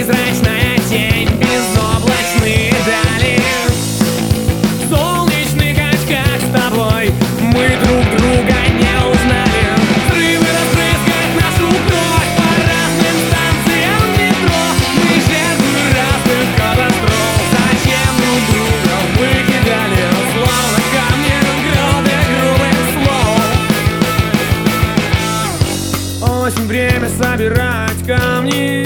призрачная тень, безоблачные дали. В солнечных очках с тобой мы друг друга не узнали. Взрывы разбрызгают нашу кровь по разным станциям метро. Мы жертвы разных катастроф. Зачем друг друга выкидали, словно камни груды грубых слов? Осень, время собирать камни.